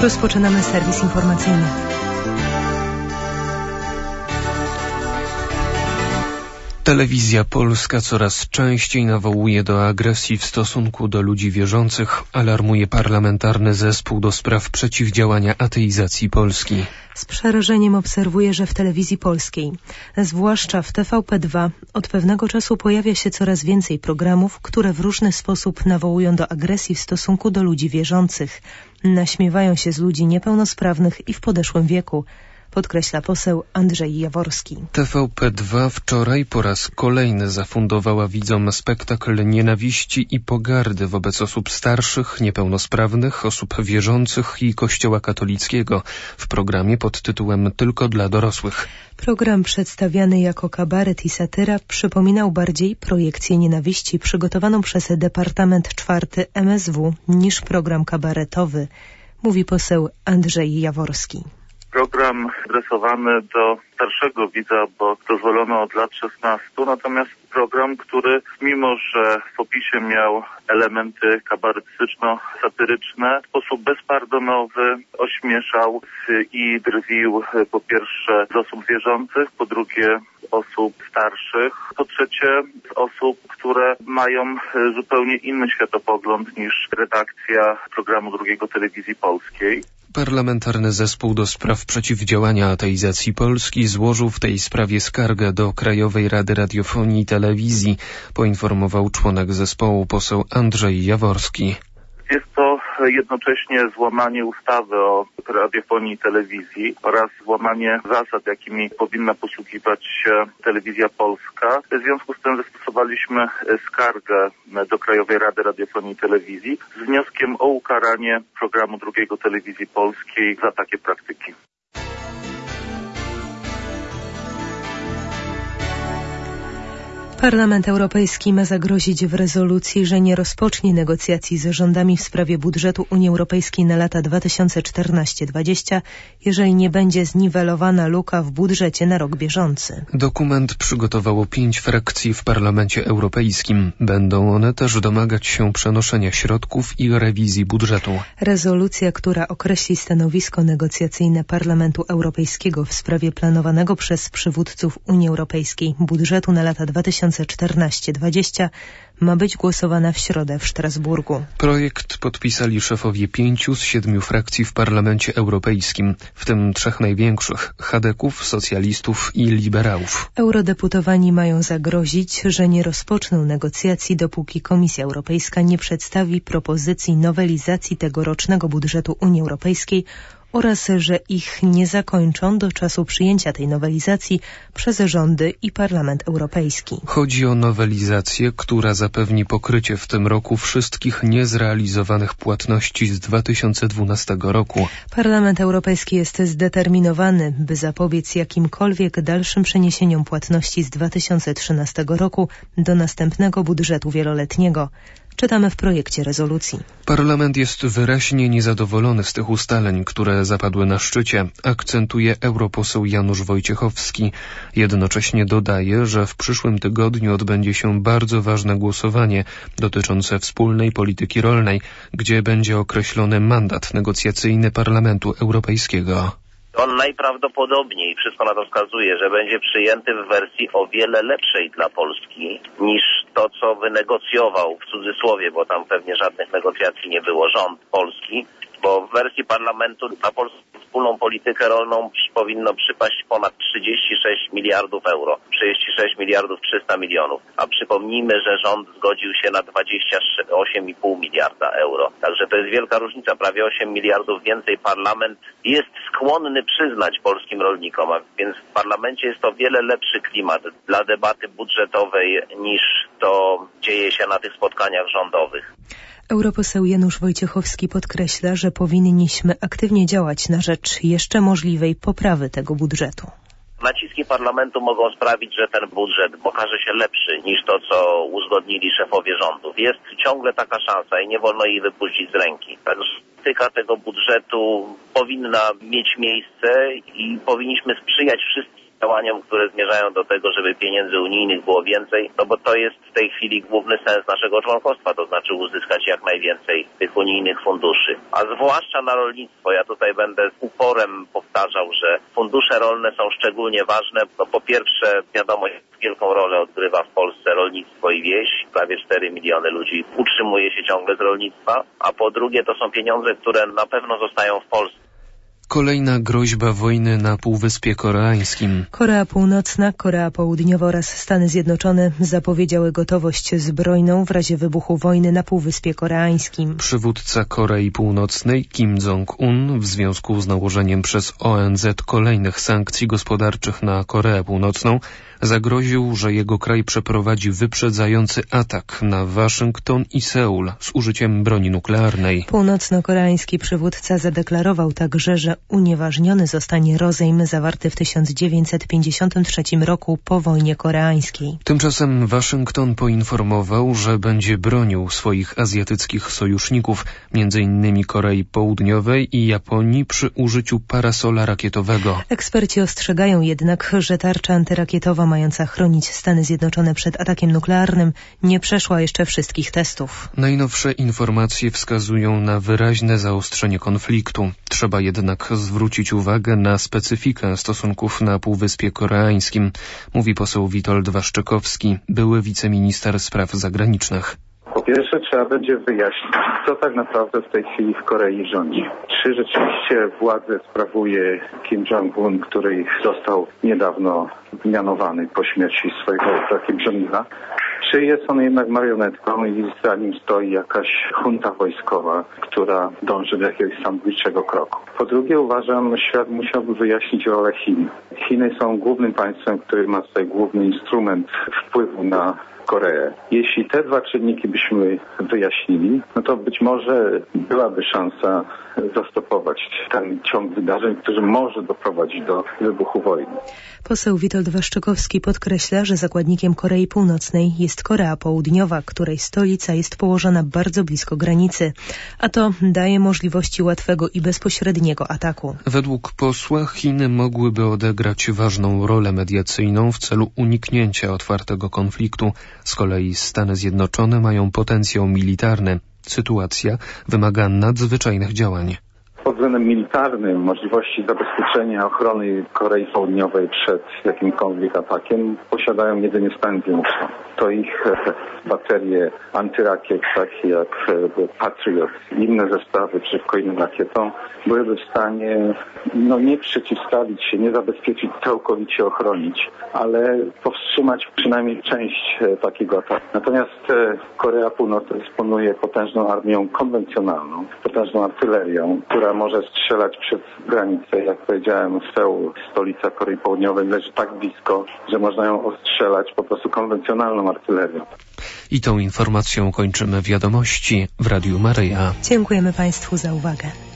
Rozpoczynamy serwis informacyjny. Telewizja Polska coraz częściej nawołuje do agresji w stosunku do ludzi wierzących, alarmuje Parlamentarny Zespół do spraw przeciwdziałania ateizacji Polski. Z przerażeniem obserwuję, że w telewizji polskiej, zwłaszcza w TVP2, od pewnego czasu pojawia się coraz więcej programów, które w różny sposób nawołują do agresji w stosunku do ludzi wierzących. Naśmiewają się z ludzi niepełnosprawnych i w podeszłym wieku, podkreśla poseł Andrzej Jaworski. TVP2 wczoraj po raz kolejny zafundowała widzom spektakl nienawiści i pogardy wobec osób starszych, niepełnosprawnych, osób wierzących i Kościoła katolickiego w programie pod tytułem Tylko dla dorosłych. Program przedstawiany jako kabaret i satyra przypominał bardziej projekcję nienawiści przygotowaną przez Departament 4 MSW niż program kabaretowy, mówi poseł Andrzej Jaworski. Program adresowany do starszego widza, bo dozwolono od lat 16, natomiast program, który mimo, że w opisie miał elementy kabaretystyczno-satyryczne, w sposób bezpardonowy ośmieszał i drwił po pierwsze z osób wierzących, po drugie z osób starszych, po trzecie z osób, które mają zupełnie inny światopogląd niż redakcja programu Drugiego Telewizji Polskiej. Parlamentarny Zespół do spraw przeciwdziałania ateizacji Polski złożył w tej sprawie skargę do Krajowej Rady Radiofonii i Telewizji, poinformował członek zespołu poseł Andrzej Jaworski. Jest to jednocześnie złamanie ustawy o radiofonii i telewizji oraz złamanie zasad, jakimi powinna posługiwać się Telewizja Polska. W związku z tym zastosowaliśmy skargę do Krajowej Rady Radiofonii i Telewizji z wnioskiem o ukaranie programu Drugiego Telewizji Polskiej za takie praktyki. Parlament Europejski ma zagrozić w rezolucji, że nie rozpocznie negocjacji z rządami w sprawie budżetu Unii Europejskiej na lata 2014-2020, jeżeli nie będzie zniwelowana luka w budżecie na rok bieżący. Dokument przygotowało 5 frakcji w Parlamencie Europejskim. Będą one też domagać się przenoszenia środków i rewizji budżetu. Rezolucja, która określi stanowisko negocjacyjne Parlamentu Europejskiego w sprawie planowanego przez przywódców Unii Europejskiej budżetu na lata 2014-2020 ma być głosowana w środę w Strasburgu. Projekt podpisali szefowie 5 z 7 frakcji w Parlamencie Europejskim, w tym 3 największych: chadeków, socjalistów i liberałów. Eurodeputowani mają zagrozić, że nie rozpoczną negocjacji, dopóki Komisja Europejska nie przedstawi propozycji nowelizacji tegorocznego budżetu Unii Europejskiej oraz że ich nie zakończą do czasu przyjęcia tej nowelizacji przez rządy i Parlament Europejski. Chodzi o nowelizację, która zapewni pokrycie w tym roku wszystkich niezrealizowanych płatności z 2012 roku. Parlament Europejski jest zdeterminowany, by zapobiec jakimkolwiek dalszym przeniesieniom płatności z 2013 roku do następnego budżetu wieloletniego. Czytamy w projekcie rezolucji. Parlament jest wyraźnie niezadowolony z tych ustaleń, które zapadły na szczycie, akcentuje europoseł Janusz Wojciechowski. Jednocześnie dodaje, że w przyszłym tygodniu odbędzie się bardzo ważne głosowanie dotyczące wspólnej polityki rolnej, gdzie będzie określony mandat negocjacyjny Parlamentu Europejskiego. On najprawdopodobniej, wszystko na to wskazuje, że będzie przyjęty w wersji o wiele lepszej dla Polski niż to, co wynegocjował, w cudzysłowie, bo tam pewnie żadnych negocjacji nie było, rząd polski, bo w wersji parlamentu na polską wspólną politykę rolną powinno przypaść ponad 36 miliardów euro, 36 miliardów 300 milionów, a przypomnijmy, że rząd zgodził się na 28,5 miliarda euro. Także to jest wielka różnica, prawie 8 miliardów więcej. Parlament jest skłonny przyznać polskim rolnikom, a więc w parlamencie jest to wiele lepszy klimat dla debaty budżetowej niż to dzieje się na tych spotkaniach rządowych. Europoseł Janusz Wojciechowski podkreśla, że powinniśmy aktywnie działać na rzecz jeszcze możliwej poprawy tego budżetu. Naciski parlamentu mogą sprawić, że ten budżet okaże się lepszy niż to, co uzgodnili szefowie rządów. Jest ciągle taka szansa i nie wolno jej wypuścić z ręki. Także krytyka tego budżetu powinna mieć miejsce i powinniśmy sprzyjać wszystkim działaniom, które zmierzają do tego, żeby pieniędzy unijnych było więcej, no bo to jest w tej chwili główny sens naszego członkostwa, to znaczy uzyskać jak najwięcej tych unijnych funduszy. A zwłaszcza na rolnictwo. Ja tutaj będę z uporem powtarzał, że fundusze rolne są szczególnie ważne. No po pierwsze, wiadomo, wielką rolę odgrywa w Polsce rolnictwo i wieś. Prawie 4 miliony ludzi utrzymuje się ciągle z rolnictwa. A po drugie, to są pieniądze, które na pewno zostają w Polsce. Kolejna groźba wojny na Półwyspie Koreańskim. Korea Północna, Korea Południowa oraz Stany Zjednoczone zapowiedziały gotowość zbrojną w razie wybuchu wojny na Półwyspie Koreańskim. Przywódca Korei Północnej Kim Jong-un w związku z nałożeniem przez ONZ kolejnych sankcji gospodarczych na Koreę Północną zagroził, że jego kraj przeprowadzi wyprzedzający atak na Waszyngton i Seul z użyciem broni nuklearnej. Północno-koreański przywódca zadeklarował także, że unieważniony zostanie rozejm zawarty w 1953 roku po wojnie koreańskiej. Tymczasem Waszyngton poinformował, że będzie bronił swoich azjatyckich sojuszników, m.in. Korei Południowej i Japonii przy użyciu parasola rakietowego. Eksperci ostrzegają jednak, że tarcza antyrakietowa mająca chronić Stany Zjednoczone przed atakiem nuklearnym nie przeszła jeszcze wszystkich testów. Najnowsze informacje wskazują na wyraźne zaostrzenie konfliktu. Trzeba jednak zwrócić uwagę na specyfikę stosunków na Półwyspie Koreańskim, mówi poseł Witold Waszczykowski, były wiceminister spraw zagranicznych. Po pierwsze trzeba będzie wyjaśnić, co tak naprawdę w tej chwili w Korei rządzi. Czy rzeczywiście władzę sprawuje Kim Jong-un, który został niedawno mianowany po śmierci swojego ojca Kim Jong-ila, czy jest on jednak marionetką i za nim stoi jakaś junta wojskowa, która dąży do jakiegoś samobójczego kroku. Po drugie uważam, świat musiałby wyjaśnić rolę Chin. Chiny są głównym państwem, który ma tutaj główny instrument wpływu na Koreę. Jeśli te dwa czynniki byśmy wyjaśnili, no to być może byłaby szansa zastopować ten ciąg wydarzeń, który może doprowadzić do wybuchu wojny. Poseł Witold Waszczykowski podkreśla, że zakładnikiem Korei Północnej jest Korea Południowa, której stolica jest położona bardzo blisko granicy, a to daje możliwości łatwego i bezpośredniego ataku. Według posła Chiny mogłyby odegrać ważną rolę mediacyjną w celu uniknięcia otwartego konfliktu. Z kolei Stany Zjednoczone mają potencjał militarny. Sytuacja wymaga nadzwyczajnych działań. Pod względem militarnym możliwości zabezpieczenia ochrony Korei Południowej przed jakimkolwiek atakiem posiadają jedynie Stany Zjednoczone. To ich baterie antyrakiet, takie jak Patriot i inne zestawy przeciwko innym rakietom, byłyby w stanie nie przeciwstawić się, nie zabezpieczyć, całkowicie ochronić, ale powstrzymać przynajmniej część takiego ataku. Natomiast Korea Północna dysponuje potężną armią konwencjonalną, potężną artylerią, która może strzelać przez granicę. Jak powiedziałem, Seul, stolica Korei Południowej, leży tak blisko, że można ją ostrzelać po prostu konwencjonalną artylerią. I tą informacją kończymy wiadomości w Radiu Maryja. Dziękujemy Państwu za uwagę.